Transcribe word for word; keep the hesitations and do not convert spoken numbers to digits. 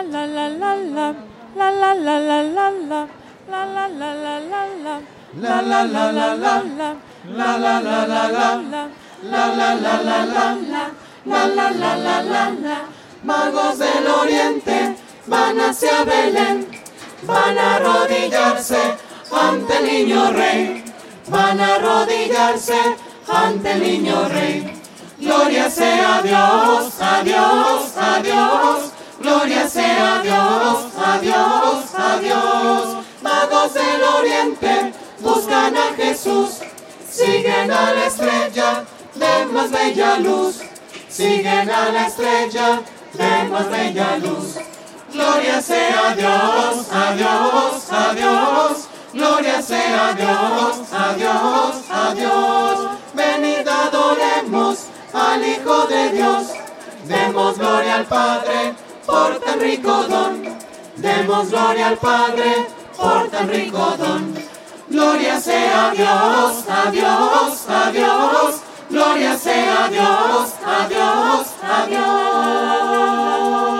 la la la la, la la la la la la, la la la la la la, la la la la la la, la la la la la la, la la la la la la, la la la la la la. Magos del Oriente van hacia Belén, van a arrodillarse ante el niño rey, van a arrodillarse ante el niño rey. Gloria sea a Dios, a Dios, a Dios. Gloria sea a Dios, a Dios, a Dios. Magos del Oriente buscan a Jesús, siguen a la estrella de más bella luz, siguen a la estrella de más bella luz. Gloria sea a Dios, a Dios, a Dios. Gloria sea a Dios, a Dios, a Dios. Venid adoremos al Hijo de Dios. Demos gloria al Padre por tan rico don. Demos gloria al Padre por tan rico don. Gloria sea a Dios, a Dios, a Dios. Gloria sea a Dios, a Dios, a Dios.